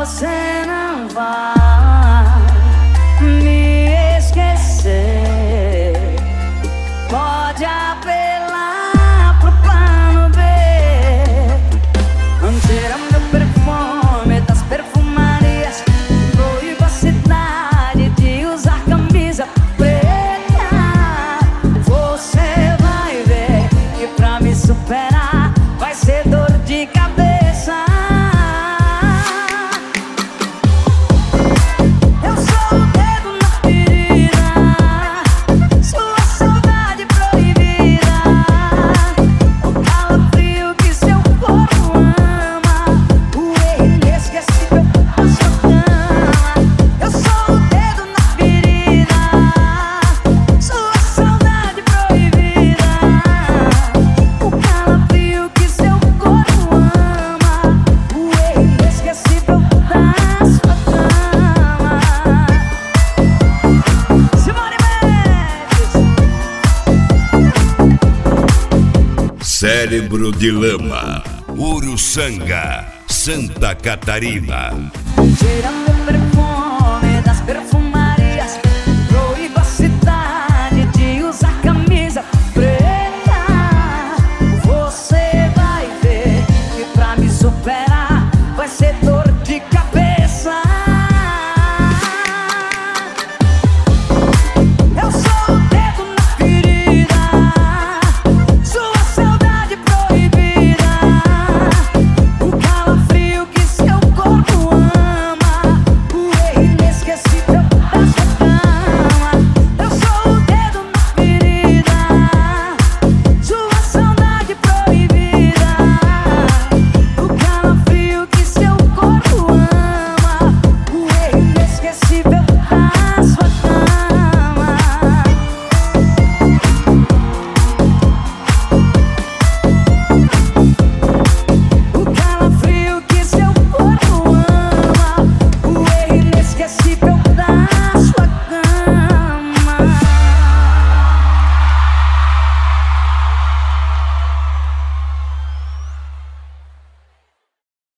você não vai me esquecer. Pode apelar pro plano B. Cheira meu perfume das perfumarias. Proíba a cidade de usar camisa preta. Você vai ver que pra me superar vai ser dor de cabeça. Eu sou o dedo na ferida, sua saudade proibida, o calafrio que seu corpo ama, o erro inesquecível da sua cama. Eu sou o dedo na ferida, sua saudade proibida, o calafrio que seu corpo ama, o erro inesquecível da sua cama. Simone Mendes. Cérebro de Lama, Uruçanga, Santa Catarina. Cheira meu perfume das perfumadas.